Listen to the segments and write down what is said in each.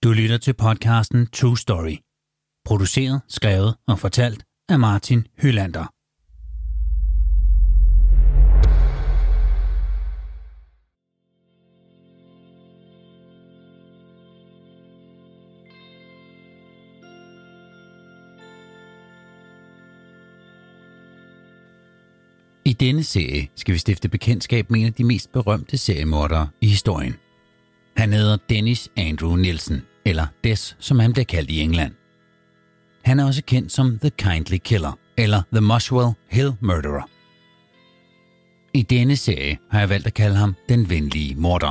Du lytter til podcasten True Story. Produceret, skrevet og fortalt af Martin Hylander. I denne serie skal vi stifte bekendtskab med en af de mest berømte seriemordere i historien. Han hedder Dennis Andrew Nielsen, eller Des, som han bliver kaldt i England. Han er også kendt som The Kindly Killer, eller The Muswell Hill Murderer. I denne serie har jeg valgt at kalde ham den venlige morder.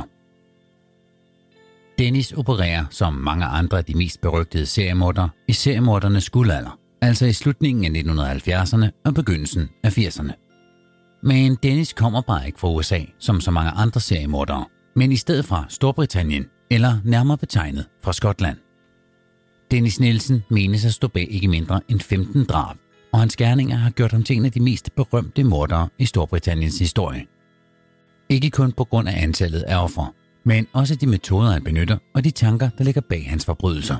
Dennis opererer som mange andre af de mest berygtede seriemordere i seriemordernes guldalder, altså i slutningen af 1970'erne og begyndelsen af 80'erne. Men Dennis kommer bare ikke fra USA, som så mange andre seriemordere, men i stedet fra Storbritannien, eller nærmere betegnet fra Skotland. Dennis Nielsen menes at stå bag ikke mindre end 15 drab, og hans gerninger har gjort ham til en af de mest berømte mordere i Storbritanniens historie. Ikke kun på grund af antallet af ofre, men også de metoder, han benytter, og de tanker, der ligger bag hans forbrydelser.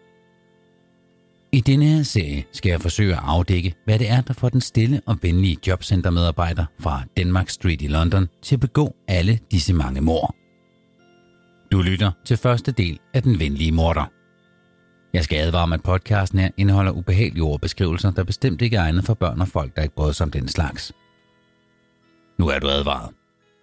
I denne her serie skal jeg forsøge at afdække, hvad det er, der får den stille og venlige jobcentermedarbejder fra Denmark Street i London til at begå alle disse mange mord. Du lytter til første del af Den venlige morder. Jeg skal advare om, at podcasten her indeholder ubehagelige ordbeskrivelser, der bestemt ikke er egnet for børn og folk, der ikke bryder sig om den slags. Nu er du advaret.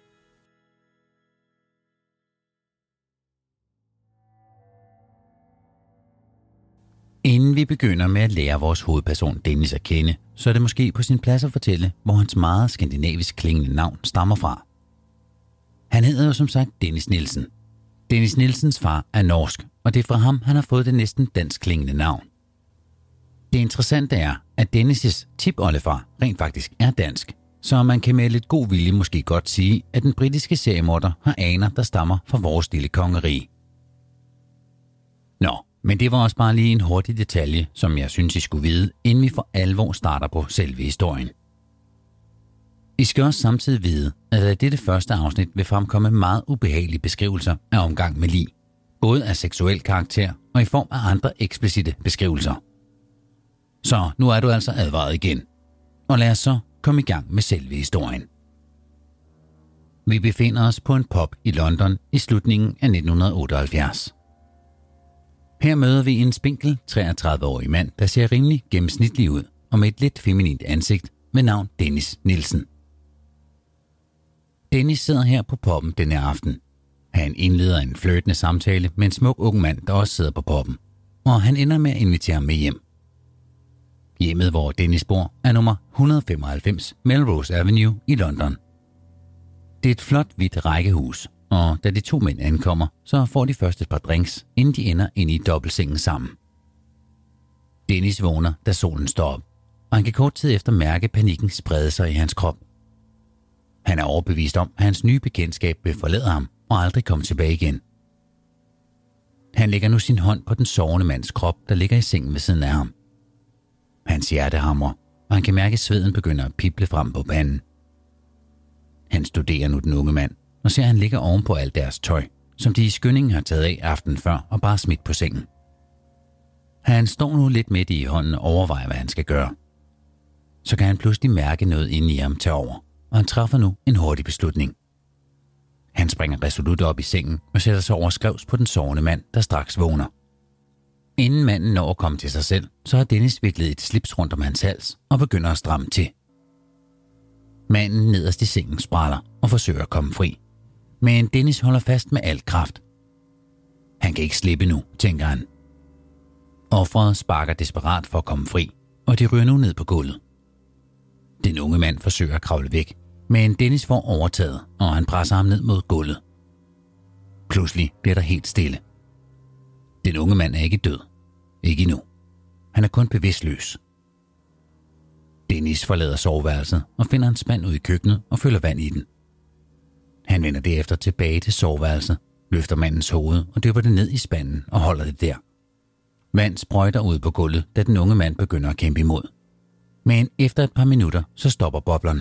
Inden vi begynder med at lære vores hovedperson Dennis at kende, så er det måske på sin plads at fortælle, hvor hans meget skandinavisk klingende navn stammer fra. Han hedder jo som sagt Dennis Nielsen. Dennis Nielsens far er norsk, og det er fra ham, han har fået det næsten dansk klingende navn. Det interessante er, at Dennis' tipoldefar rent faktisk er dansk, så man kan med lidt god vilje måske godt sige, at den britiske seriemorder har aner, der stammer fra vores lille kongerige. Nå, men det var også bare lige en hurtig detalje, som jeg synes, I skulle vide, inden vi for alvor starter på selve historien. I skal også samtidig vide, at der i dette første afsnit vil fremkomme meget ubehagelige beskrivelser af omgang med lig, både af seksuel karakter og i form af andre eksplicite beskrivelser. Så nu er du altså advaret igen, og lad os så komme i gang med selve historien. Vi befinder os på en pub i London i slutningen af 1978. Her møder vi en spinkel 33-årig mand, der ser rimelig gennemsnitlig ud og med et lidt feminint ansigt med navn Dennis Nielsen. Dennis sidder her på puben denne aften. Han indleder en flirtende samtale med en smuk ung mand, der også sidder på puben, og han ender med at invitere ham med hjem. Hjemmet, hvor Dennis bor, er nummer 195 Melrose Avenue i London. Det er et flot hvidt rækkehus, og da de to mænd ankommer, så får de først et par drinks, inden de ender ind i dobbeltsengen sammen. Dennis vågner, da solen står op, og han kan kort tid efter mærke panikken sprede sig i hans krop. Han er overbevist om, at hans nye bekendtskab vil forlade ham og aldrig komme tilbage igen. Han lægger nu sin hånd på den sovende mands krop, der ligger i sengen ved siden af ham. Hans hjerte hamrer, og han kan mærke, at sveden begynder at pible frem på panden. Han studerer nu den unge mand, og ser, at han ligger oven på alt deres tøj, som de i skyndingen har taget af aftenen før og bare smidt på sengen. Han står nu lidt midt i hånden og overvejer, hvad han skal gøre. Så kan han pludselig mærke noget inde i ham tage over, og han træffer nu en hurtig beslutning. Han springer resolut op i sengen og sætter sig over skrevs på den sovende mand, der straks vågner. Inden manden når at komme til sig selv, så har Dennis viklet et slips rundt om hans hals og begynder at stramme til. Manden nederst i sengen spræller og forsøger at komme fri. Men Dennis holder fast med al kraft. Han kan ikke slippe nu, tænker han. Offeret sparker desperat for at komme fri, og de ryger nu ned på gulvet. Den unge mand forsøger at kravle væk, men Dennis får overtaget, og han presser ham ned mod gulvet. Pludselig bliver der helt stille. Den unge mand er ikke død. Ikke endnu. Han er kun bevidstløs. Dennis forlader soveværelset og finder en spand ud i køkkenet og fylder vand i den. Han vender derefter tilbage til soveværelset, løfter mandens hoved og dypper det ned i spanden og holder det der. Vand sprøjter ud på gulvet, da den unge mand begynder at kæmpe imod. Men efter et par minutter, så stopper boblerne.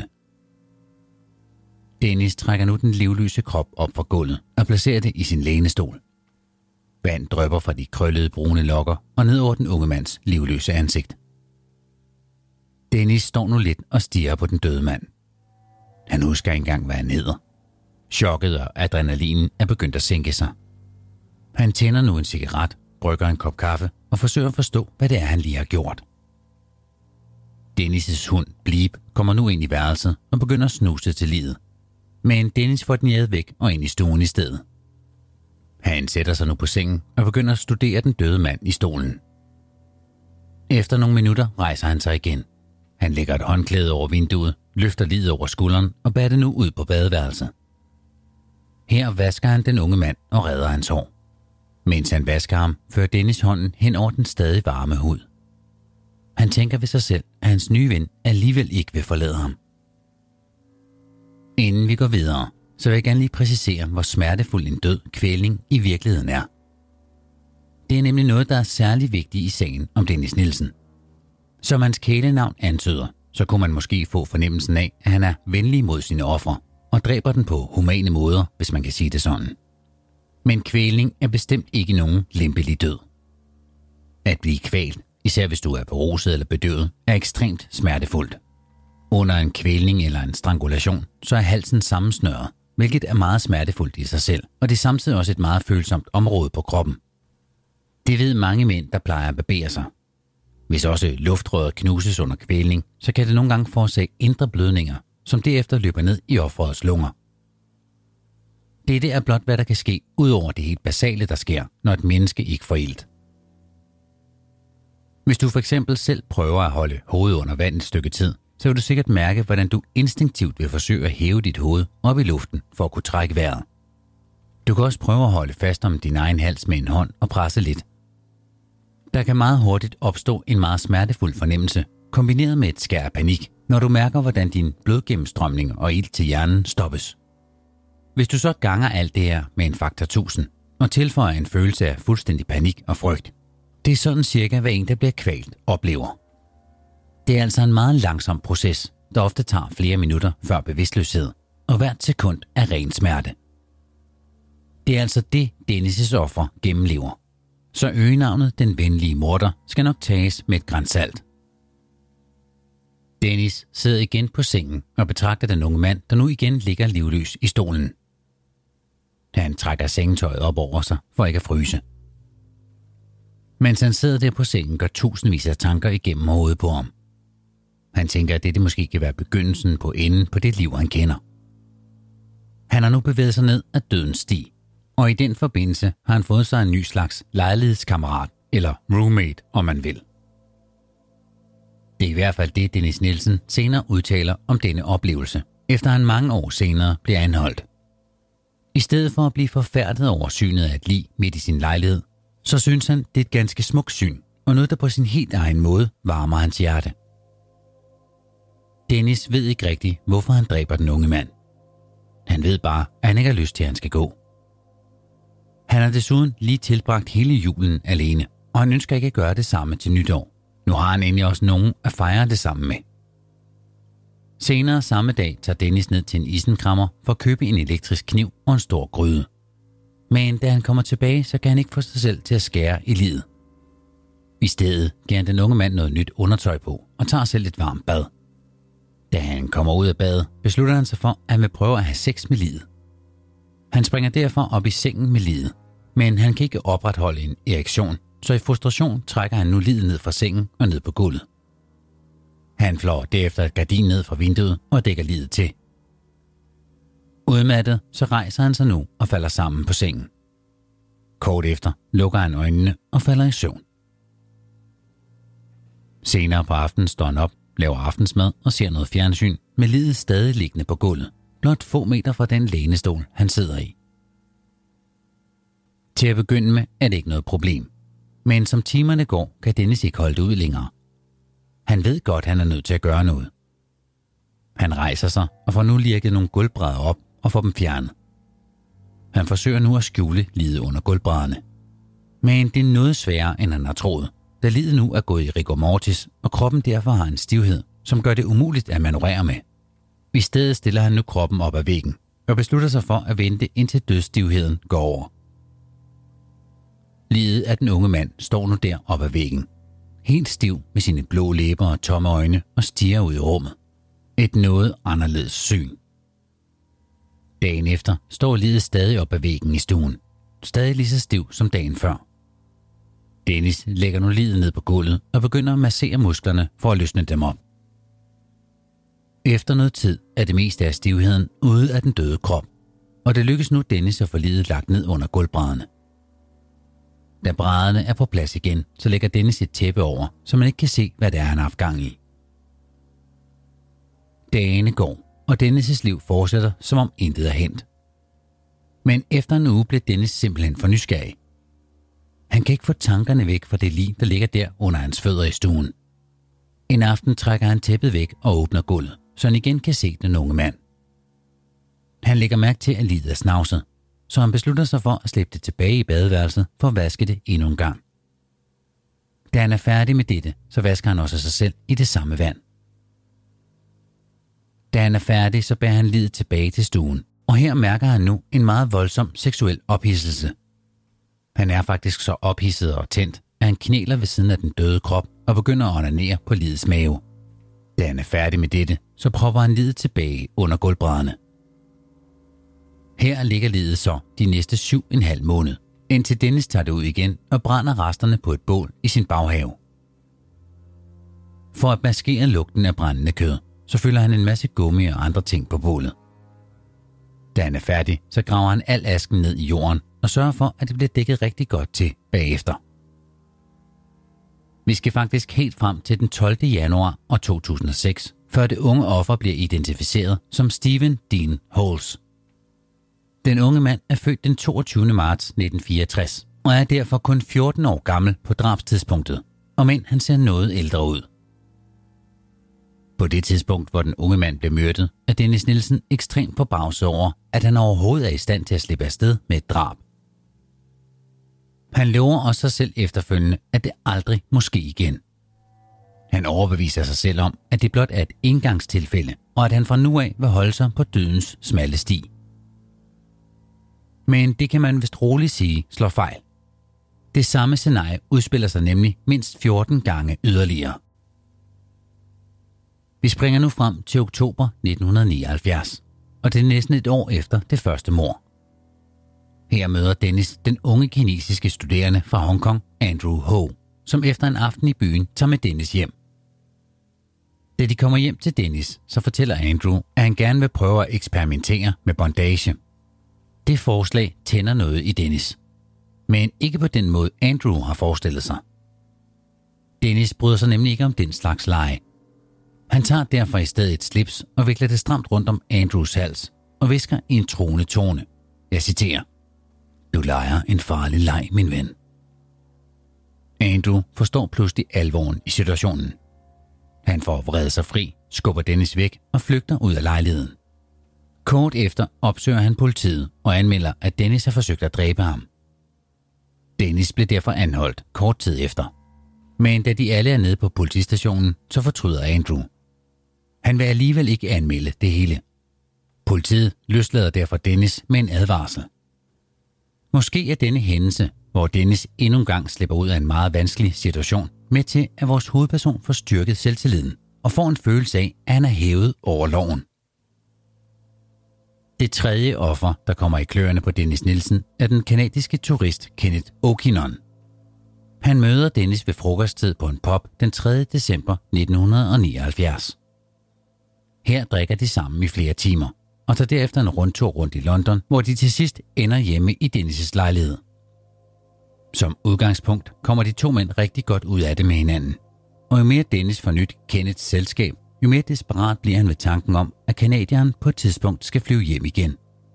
Dennis trækker nu den livløse krop op fra gulvet og placerer det i sin lænestol. Vand drypper fra de krøllede brune lokker og ned over den unge mands livløse ansigt. Dennis står nu lidt og stirrer på den døde mand. Han husker engang, hvad han hedder. Chokket og adrenalinen er begyndt at sænke sig. Han tænder nu en cigaret, brygger en kop kaffe og forsøger at forstå, hvad det er, han lige har gjort. Dennis' hund, Bleep, kommer nu ind i værelset og begynder at snuse til livet. Men Dennis får den jaget væk og ind i stuen i stedet. Han sætter sig nu på sengen og begynder at studere den døde mand i stolen. Efter nogle minutter rejser han sig igen. Han lægger et håndklæde over vinduet, løfter liget over skulderen og bærer det nu ud på badeværelset. Her vasker han den unge mand og redder hans hår. Mens han vasker ham, fører Dennis hånden hen over den stadig varme hud. Han tænker ved sig selv, at hans nye ven alligevel ikke vil forlade ham. Inden vi går videre, så vil jeg gerne lige præcisere, hvor smertefuld en død kvælning i virkeligheden er. Det er nemlig noget, der er særlig vigtigt i sagen om Dennis Nielsen. Som hans kælenavn antyder, så kunne man måske få fornemmelsen af, at han er venlig mod sine ofre og dræber den på humane måder, hvis man kan sige det sådan. Men kvælning er bestemt ikke nogen lempelig død. At blive kvalt, især hvis du er beruset eller bedøvet, er ekstremt smertefuldt. Under en kvælning eller en strangulation, så er halsen sammensnøret, hvilket er meget smertefuldt i sig selv, og det er samtidig også et meget følsomt område på kroppen. Det ved mange mænd, der plejer at barbere sig. Hvis også luftrøret knuses under kvælning, så kan det nogle gange forårsage indre blødninger, som derefter løber ned i offerets lunger. Dette er blot, hvad der kan ske, ud over det helt basale, der sker, når et menneske ikke får ilt. Hvis du for eksempel selv prøver at holde hovedet under vand et stykke tid, så vil du sikkert mærke, hvordan du instinktivt vil forsøge at hæve dit hoved op i luften for at kunne trække vejret. Du kan også prøve at holde fast om din egen hals med en hånd og presse lidt. Der kan meget hurtigt opstå en meget smertefuld fornemmelse, kombineret med et skær af panik, når du mærker, hvordan din blodgennemstrømning og ilt til hjernen stoppes. Hvis du så ganger alt det her med en faktor 1000 og tilføjer en følelse af fuldstændig panik og frygt, det er sådan cirka, hvad en, der bliver kvalt, oplever. Det er altså en meget langsom proces, der ofte tager flere minutter før bevidstløshed, og hvert sekund er ren smerte. Det er altså det, Dennis' offer gennemlever. Så øgenavnet Den Venlige Morder skal nok tages med et gran salt. Dennis sidder igen på sengen og betragter den unge mand, der nu igen ligger livløs i stolen. Han trækker sengetøjet op over sig for ikke at fryse. Mens han sidder der på sengen, går tusindvis af tanker igennem hovedet på ham. Han tænker, at dette måske kan være begyndelsen på enden på det liv, han kender. Han har nu bevæget sig ned ad dødens sti, og i den forbindelse har han fået sig en ny slags lejlighedskammerat, eller roommate, om man vil. Det er i hvert fald det, Dennis Nielsen senere udtaler om denne oplevelse, efter han mange år senere bliver anholdt. I stedet for at blive forfærdet over synet af et lig midt i sin lejlighed, så synes han, det er et ganske smukt syn, og noget, der på sin helt egen måde varmer hans hjerte. Dennis ved ikke rigtigt, hvorfor han dræber den unge mand. Han ved bare, at han ikke har lyst til, at han skal gå. Han har desuden lige tilbragt hele julen alene, og han ønsker ikke at gøre det samme til nytår. Nu har han endelig også nogen at fejre det sammen med. Senere samme dag tager Dennis ned til en isenkrammer for at købe en elektrisk kniv og en stor gryde. Men da han kommer tilbage, så kan han ikke få sig selv til at skære i livet. I stedet giver han den unge mand noget nyt undertøj på og tager selv et varmt bad. Da han kommer ud af badet, beslutter han sig for, at han vil prøve at have sex med liget. Han springer derfor op i sengen med liget, men han kan ikke opretholde en erektion, så i frustration trækker han nu liget ned fra sengen og ned på gulvet. Han flår derefter et gardin ned fra vinduet og dækker liget til. Udmattet, så rejser han sig nu og falder sammen på sengen. Kort efter lukker han øjnene og falder i søvn. Senere på aftenen står han op, laver aftensmad og ser noget fjernsyn med liget stadig liggende på gulvet, blot få meter fra den lænestol, han sidder i. Til at begynde med er det ikke noget problem, men som timerne går, kan Dennis ikke holde det ud længere. Han ved godt, han er nødt til at gøre noget. Han rejser sig og får nu lirket nogle gulvbrædder op og får dem fjernet. Han forsøger nu at skjule liget under gulvbrædderne. Men det er noget sværere, end han har troet, da liget nu er gået i rigor mortis, og kroppen derfor har en stivhed, som gør det umuligt at manøvrere med. I stedet stiller han nu kroppen op ad væggen og beslutter sig for at vente indtil dødsstivheden går over. Liget af den unge mand står nu der op ad væggen. Helt stiv med sine blå læber og tomme øjne og stirrer ud i rummet. Et noget anderledes syn. Dagen efter står liget stadig op ad væggen i stuen. Stadig lige så stiv som dagen før. Dennis lægger nu liget ned på gulvet og begynder at massere musklerne for at løsne dem op. Efter noget tid er det meste af stivheden ude af den døde krop, og det lykkes nu Dennis at få liget lagt ned under gulvbrædderne. Da brædderne er på plads igen, så lægger Dennis et tæppe over, så man ikke kan se, hvad det er, han har haft gang i. Dagene går, og Dennis' liv fortsætter, som om intet er hændt. Men efter en uge bliver Dennis simpelthen for nysgerrig. Han kan ikke få tankerne væk fra det lig, der ligger der under hans fødder i stuen. En aften trækker han tæppet væk og åbner gulvet, så han igen kan se den unge mand. Han lægger mærke til, at liget er snavset, så han beslutter sig for at slæbe det tilbage i badeværelset for at vaske det endnu en gang. Da han er færdig med dette, så vasker han også sig selv i det samme vand. Da han er færdig, så bærer han liget tilbage til stuen, og her mærker han nu en meget voldsom seksuel ophidselse. Han er faktisk så ophidset og tændt, at han knæler ved siden af den døde krop og begynder at onanere på ligets mave. Da han er færdig med dette, så propper han liget tilbage under gulvbrædderne. Her ligger liget så de næste 7,5 måned, indtil Dennis tager det ud igen og brænder resterne på et bål i sin baghave. For at maskere lugten af brændende kød, så fylder han en masse gummi og andre ting på bålet. Da han er færdig, så graver han al asken ned i jorden og sørger for, at det bliver dækket rigtig godt til bagefter. Vi skal faktisk helt frem til den 12. januar år 2006, før det unge offer bliver identificeret som Stephen Dean Holes. Den unge mand er født den 22. marts 1964 og er derfor kun 14 år gammel på drabstidspunktet, om end han ser noget ældre ud. På det tidspunkt, hvor den unge mand blev myrdet, er Dennis Nielsen ekstremt forbavset over, at han overhovedet er i stand til at slippe afsted med et drab. Han lover også sig selv efterfølgende, at det aldrig må ske igen. Han overbeviser sig selv om, at det blot er et engangstilfælde, og at han fra nu af vil holde sig på dødens smalle sti. Men det kan man vist roligt sige slår fejl. Det samme scenarie udspiller sig nemlig mindst 14 gange yderligere. Vi springer nu frem til oktober 1979, og det er næsten et år efter det første mord. Her møder Dennis den unge kinesiske studerende fra Hongkong, Andrew Ho, som efter en aften i byen tager med Dennis hjem. Da de kommer hjem til Dennis, så fortæller Andrew, at han gerne vil prøve at eksperimentere med bondage. Det forslag tænder noget i Dennis, men ikke på den måde Andrew har forestillet sig. Dennis bryder sig nemlig ikke om den slags lege. Han tager derfor i stedet et slips og vikler det stramt rundt om Andrews hals og hvisker i en truende tone. Jeg citerer: "Du leger en farlig leg, min ven." Andrew forstår pludselig alvoren i situationen. Han får vredet sig fri, skubber Dennis væk og flygter ud af lejligheden. Kort efter opsøger han politiet og anmelder, at Dennis har forsøgt at dræbe ham. Dennis blev derfor anholdt kort tid efter. Men da de alle er nede på politistationen, så fortryder Andrew. Han vil alligevel ikke anmelde det hele. Politiet løslader derfor Dennis med en advarsel. Måske er denne hændelse, hvor Dennis endnu en gang slipper ud af en meget vanskelig situation, med til at vores hovedperson får styrket selvtilliden og får en følelse af, at han er hævet over loven. Det tredje offer, der kommer i kløerne på Dennis Nielsen, er den kanadiske turist Kenneth Okinon. Han møder Dennis ved frokosttid på en pub den 3. december 1979. Her drikker de sammen i flere timer, og tager derefter en rundtur rundt i London, hvor de til sidst ender hjemme i Dennis' lejlighed. Som udgangspunkt kommer de to mænd rigtig godt ud af det med hinanden, og jo mere Dennis får nyt Kenneths selskab, jo mere desperat bliver han ved tanken om, at canadieren på et tidspunkt skal flyve hjem igen.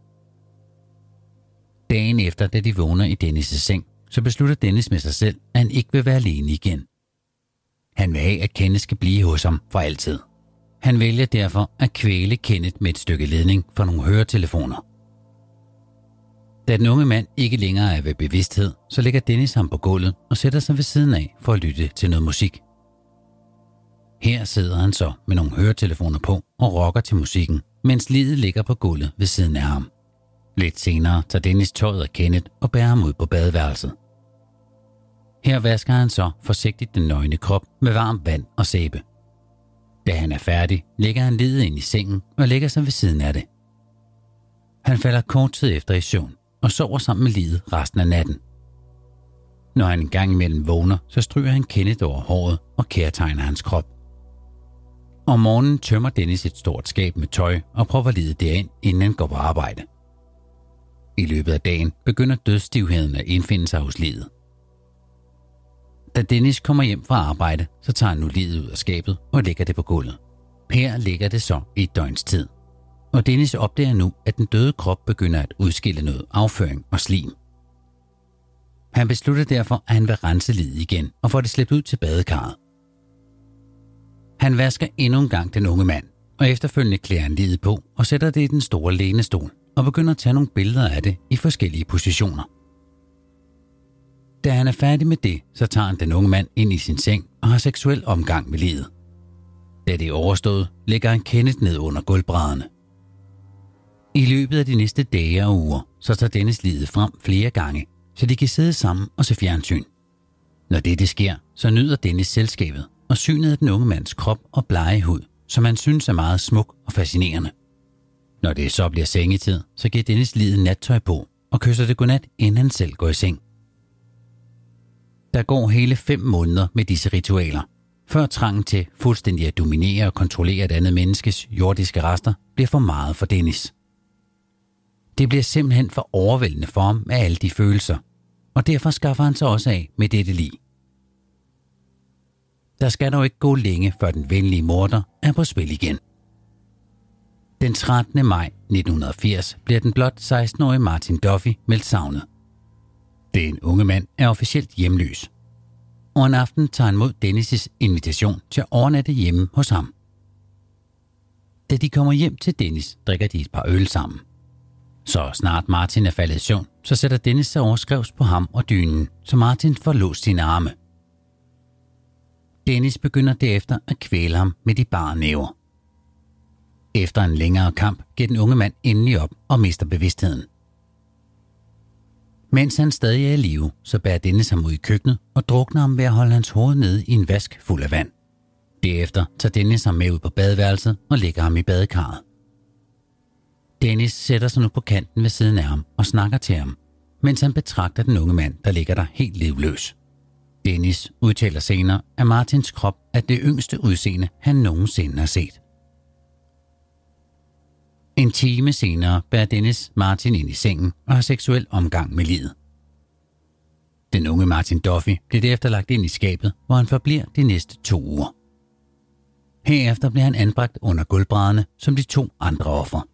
Dagen efter, da de vågner i Dennis' seng, så beslutter Dennis med sig selv, at han ikke vil være alene igen. Han vil have, at Kenneth skal blive hos ham for altid. Han vælger derfor at kvæle Kenneth med et stykke ledning for nogle høretelefoner. Da den unge mand ikke længere er ved bevidsthed, så lægger Dennis ham på gulvet og sætter sig ved siden af for at lytte til noget musik. Her sidder han så med nogle høretelefoner på og rocker til musikken, mens liget ligger på gulvet ved siden af ham. Lidt senere tager Dennis tøjet af Kenneth og bærer ham ud på badeværelset. Her vasker han så forsigtigt den nøgne krop med varmt vand og sæbe. Da han er færdig, lægger han liget ind i sengen og lægger sig ved siden af det. Han falder kort tid efter i søvn og sover sammen med liget resten af natten. Når han en gang imellem vågner, så stryger han Kenneth over håret og kærtegner hans krop. Om morgenen tømmer Dennis et stort skab med tøj og propper liget derind, inden han går på arbejde. I løbet af dagen begynder dødsstivheden at indfinde sig hos liget. Da Dennis kommer hjem fra arbejde, så tager han nu liget ud af skabet og lægger det på gulvet. Her ligger det så i et døgns tid. Og Dennis opdager nu, at den døde krop begynder at udskille noget afføring og slim. Han beslutter derfor, at han vil rense liget igen og få det slæbt ud til badekarret. Han vasker endnu en gang den unge mand, og efterfølgende klæder han liget på og sætter det i den store lænestol og begynder at tage nogle billeder af det i forskellige positioner. Da han er færdig med det, så tager han den unge mand ind i sin seng og har seksuel omgang med liget. Da det er overstået, lægger han Kenneth ned under gulvbrædderne. I løbet af de næste dage og uger, så tager Dennis liget frem flere gange, så de kan sidde sammen og se fjernsyn. Når det sker, så nyder Dennis selskabet og synet af den unge mands krop og blege hud, som han synes er meget smuk og fascinerende. Når det så bliver sengetid, så giver Dennis liget nattøj på og kysser det godnat, inden han selv går i seng. Der går hele 5 måneder med disse ritualer, før trangen til fuldstændig at dominere og kontrollere et andet menneskes jordiske rester bliver for meget for Dennis. Det bliver simpelthen for overvældende for ham med alle de følelser, og derfor skaffer han sig også af med dette lig. Der skal dog ikke gå længe, før den venlige morder er på spil igen. Den 13. maj 1980 bliver den blot 16-årige Martin Duffy meldt savnet. Den unge mand er officielt hjemløs, og en aften tager han mod Dennis' invitation til at overnatte hjemme hos ham. Da de kommer hjem til Dennis, drikker de et par øl sammen. Så snart Martin er faldet i søvn, så sætter Dennis sig overskrevs på ham og dynen, så Martin får låst sine arme. Dennis begynder derefter at kvæle ham med de bare næver. Efter en længere kamp giver den unge mand endelig op og mister bevidstheden. Mens han stadig er i live, så bærer Dennis ham ud i køkkenet og drukner ham ved at holde hans hoved nede i en vask fuld af vand. Derefter tager Dennis ham med ud på badeværelset og lægger ham i badekarret. Dennis sætter sig nu på kanten ved siden af ham og snakker til ham, mens han betragter den unge mand, der ligger der helt livløs. Dennis udtaler senere, at Martins krop er det yngste udseende, han nogensinde har set. En time senere bærer Dennis Martin ind i sengen og har seksuel omgang med liget. Den unge Martin Duffy bliver derefter lagt ind i skabet, hvor han forbliver de næste 2 uger. Herefter bliver han anbragt under gulvbrædderne som de 2 andre ofre.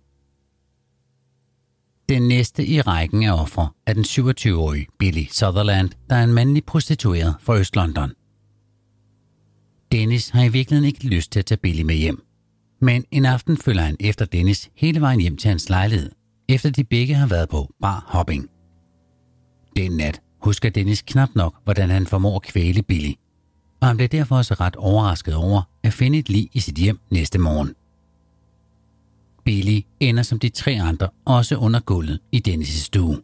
Den næste i rækken af ofre er den 27-årige Billy Sutherland, der er en mandlig prostitueret fra Øst-London. Dennis har i virkeligheden ikke lyst til at tage Billy med hjem, men en aften følger han efter Dennis hele vejen hjem til hans lejlighed, efter de begge har været på bar hopping. Den nat husker Dennis knap nok, hvordan han formår at kvæle Billy, og han bliver derfor også ret overrasket over at finde et lig i sit hjem næste morgen. Billy ender som de 3 andre også under gulvet i Dennis' stue.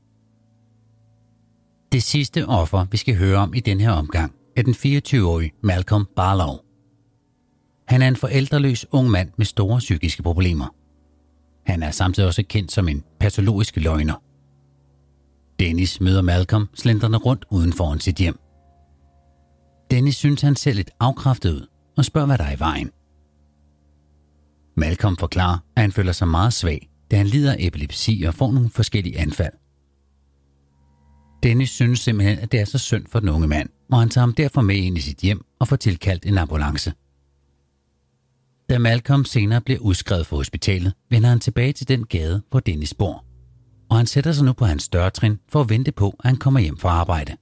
Det sidste offer, vi skal høre om i den her omgang, er den 24-årige Malcolm Barlow. Han er en forældreløs ung mand med store psykiske problemer. Han er samtidig også kendt som en patologisk løgner. Dennis møder Malcolm slendrende rundt uden foran sit hjem. Dennis synes han ser lidt afkræftet ud og spørger, hvad der er i vejen. Malcolm forklarer, at han føler sig meget svag, da han lider af epilepsi og får nogle forskellige anfald. Dennis synes simpelthen, at det er så synd for den unge mand, og han tager ham derfor med ind i sit hjem og får tilkaldt en ambulance. Da Malcolm senere bliver udskrevet fra hospitalet, vender han tilbage til den gade, hvor Dennis bor, og han sætter sig nu på hans dørtrin for at vente på, at han kommer hjem fra arbejde.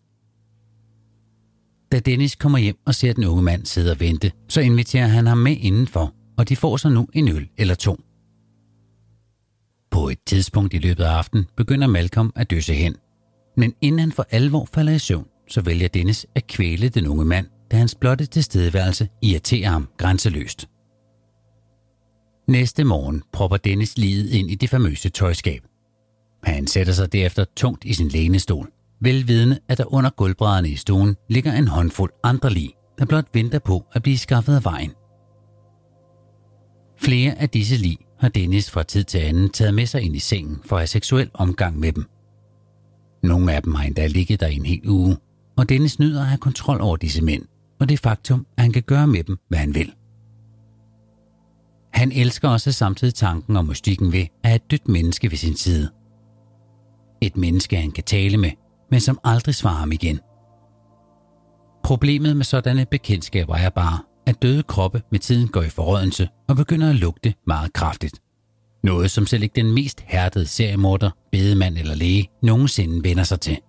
Da Dennis kommer hjem og ser den unge mand sidde og vente, så inviterer han ham med indenfor, og de får så nu en øl eller 2. På et tidspunkt i løbet af aftenen begynder Malcolm at døse hen, men inden han for alvor falder i søvn, så vælger Dennis at kvæle den unge mand, da hans blotte tilstedeværelse irriterer ham grænseløst. Næste morgen propper Dennis liget ind i det famøse tøjskab. Han sætter sig derefter tungt i sin lænestol, velvidende, at der under gulvbrædderne i stuen ligger en håndfuld andre lig, der blot venter på at blive skaffet af vejen. Flere af disse lig har Dennis fra tid til anden taget med sig ind i sengen for at have seksuel omgang med dem. Nogle af dem har endda ligget der i en hel uge, og Dennis nyder at have kontrol over disse mænd, og det faktum, at han kan gøre med dem, hvad han vil. Han elsker også samtidig tanken og mystikken ved at have et dødt menneske ved sin side. Et menneske, han kan tale med, men som aldrig svarer ham igen. Problemet med sådanne bekendtskaber er bare, at døde kroppe med tiden går i forrådnelse og begynder at lugte meget kraftigt. Noget, som selv ikke den mest hærdede seriemorder, bedemand eller læge nogensinde vender sig til.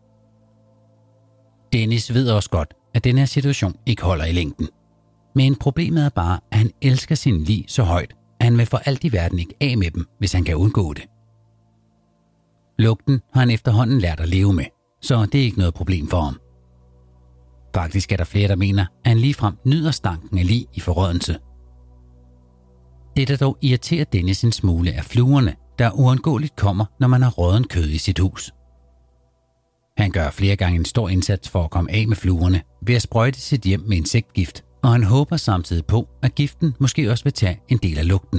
Dennis ved også godt, at den her situation ikke holder i længden. Men problemet er bare, at han elsker sin lig så højt, at han vil for alt i verden ikke af med dem, hvis han kan undgå det. Lugten har han efterhånden lært at leve med, så det er ikke noget problem for ham. Faktisk er der flere, der mener, at han ligefrem nyder stanken af lig i forrådnelse. Det, der dog irriterer Dennis en smule, er fluerne, der uundgåeligt kommer, når man har rådden kød i sit hus. Han gør flere gange en stor indsats for at komme af med fluerne ved at sprøjte sit hjem med insektgift, og han håber samtidig på, at giften måske også vil tage en del af lugten.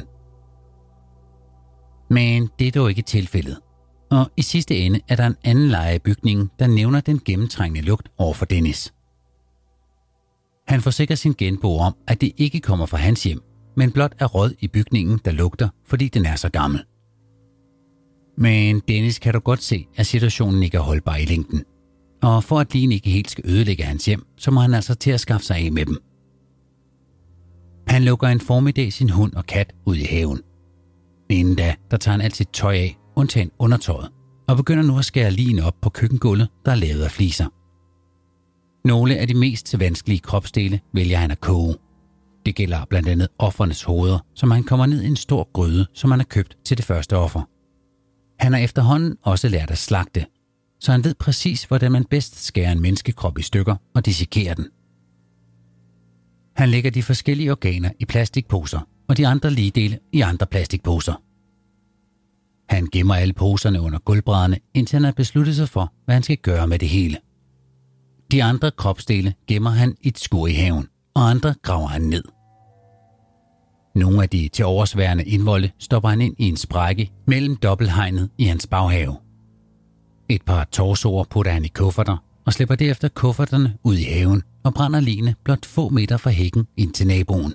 Men det er dog ikke tilfældet, og i sidste ende er der en anden lejer i bygningen, der nævner den gennemtrængende lugt over for Dennis. Han forsikrer sin genbo om, at det ikke kommer fra hans hjem, men blot er råd i bygningen, der lugter, fordi den er så gammel. Men Dennis kan dog godt se, at situationen ikke er holdbar i længden. Og for at ligen ikke helt skal ødelægge hans hjem, så må han altså til at skaffe sig af med dem. Han lukker en formiddag sin hund og kat ud i haven. Inden da, der tager han alt sit tøj af, undtagen undertøjet, og begynder nu at skære ligen op på køkkengulvet, der er lavet af fliser. Nogle af de mest vanskelige kropsdele vælger han at koge. Det gælder blandt andet offernes hoveder, som han kommer ned i en stor gryde, som han har købt til det første offer. Han har efterhånden også lært at slagte, så han ved præcis, hvordan man bedst skærer en menneskekrop i stykker og dissekerer den. Han lægger de forskellige organer i plastikposer, og de andre ligedele i andre plastikposer. Han gemmer alle poserne under gulvbrædderne, indtil han har besluttet sig for, hvad han skal gøre med det hele. De andre kropsdele gemmer han i et skur i haven, og andre graver han ned. Nogle af de tiloversværende indvolde stopper han ind i en sprække mellem dobbelthegnet i hans baghave. Et par torsoer putter han i kufferter og slipper derefter kufferterne ud i haven og brænder ligene blot få meter fra hækken ind til naboen.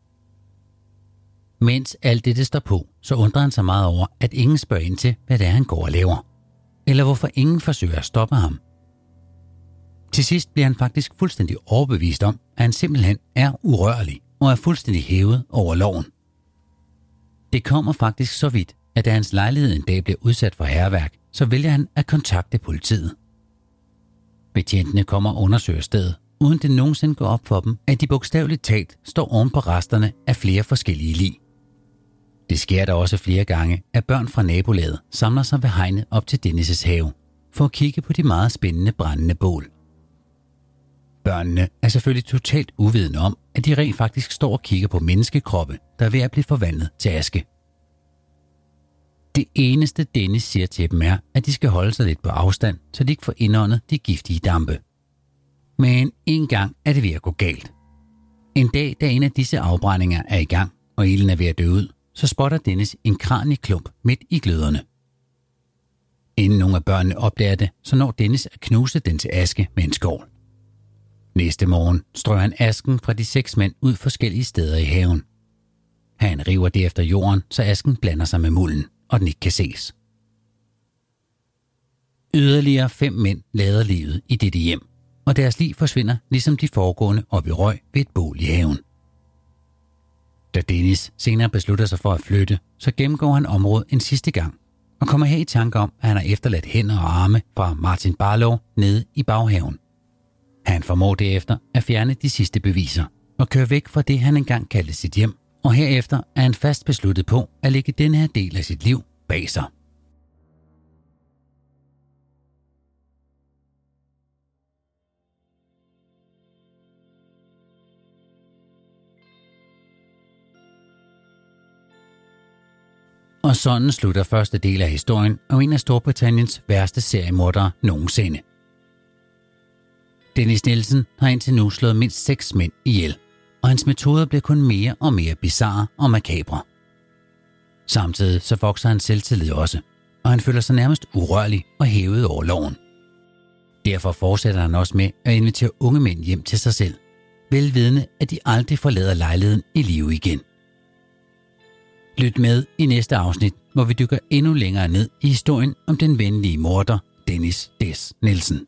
Mens alt dette står på, så undrer han sig meget over, at ingen spørger ind til, hvad det er, han går og laver. Eller hvorfor ingen forsøger at stoppe ham. Til sidst bliver han faktisk fuldstændig overbevist om, at han simpelthen er urørlig og er fuldstændig hævet over loven. Det kommer faktisk så vidt, at da hans lejlighed en dag bliver udsat for hærværk, så vælger han at kontakte politiet. Betjentene kommer og undersøger stedet, uden det nogensinde går op for dem, at de bogstaveligt talt står oven på resterne af flere forskellige lig. Det sker der også flere gange, at børn fra nabolaget samler sig ved hegnet op til Dennis' have, for at kigge på de meget spændende brændende bål. Børnene er selvfølgelig totalt uvidende om, at de rent faktisk står og kigger på menneskekroppe, der er ved at blive forvandlet til aske. Det eneste Dennis siger til dem er, at de skal holde sig lidt på afstand, så de ikke får indåndet de giftige dampe. Men en gang er det ved at gå galt. En dag, da en af disse afbrændinger er i gang, og ilden er ved at dø ud, så spotter Dennis en kranieklump midt i gløderne. Inden nogle af børnene opdager det, så når Dennis at knuse den til aske med en skål. Næste morgen strøger han asken fra de 6 mænd ud forskellige steder i haven. Han river derefter jorden, så asken blander sig med mulden, og den ikke kan ses. Yderligere 5 mænd lader livet i dette hjem, og deres lig forsvinder ligesom de foregående op i røg ved et bål i haven. Da Dennis senere beslutter sig for at flytte, så gennemgår han området en sidste gang, og kommer her i tanke om, at han har efterladt hænder og arme fra Martin Barlow nede i baghaven. Han formår derefter at fjerne de sidste beviser og køre væk fra det, han engang kaldte sit hjem, og herefter er han fast besluttet på at lægge denne her del af sit liv bag sig. Og sådan slutter første del af historien om en af Storbritanniens værste seriemordere nogensinde, Dennis Nielsen har indtil nu slået mindst 6 mænd ihjel, og hans metoder bliver kun mere og mere bizarre og makabre. Samtidig så vokser hans selvtillid også, og han føler sig nærmest urørlig og hævet over loven. Derfor fortsætter han også med at invitere unge mænd hjem til sig selv, velvidende at de aldrig forlader lejligheden i live igen. Lyt med i næste afsnit, hvor vi dykker endnu længere ned i historien om den venlige morder Dennis Des Nielsen.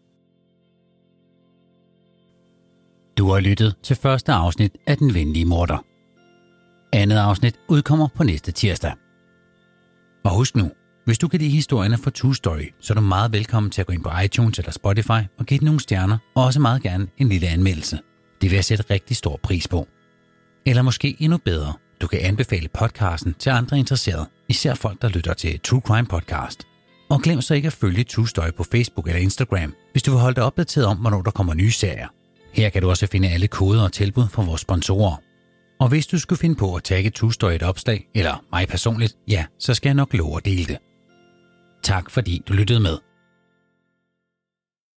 Du har lyttet til første afsnit af Den Venlige Morder. Andet afsnit udkommer på næste tirsdag. Og husk nu, hvis du kan lide historierne fra True Story, så er du meget velkommen til at gå ind på iTunes eller Spotify og give den nogle stjerner, og også meget gerne en lille anmeldelse. Det vil jeg sætte rigtig stor pris på. Eller måske endnu bedre, du kan anbefale podcasten til andre interesserede, især folk, der lytter til True Crime Podcast. Og glem så ikke at følge True Story på Facebook eller Instagram, hvis du vil holde dig opdateret om, hvornår der kommer nye serier. Her kan du også finde alle koder og tilbud fra vores sponsorer. Og hvis du skulle finde på at tagge True Story et opslag, eller mig personligt, ja, så skal jeg nok love at dele det. Tak fordi du lyttede med.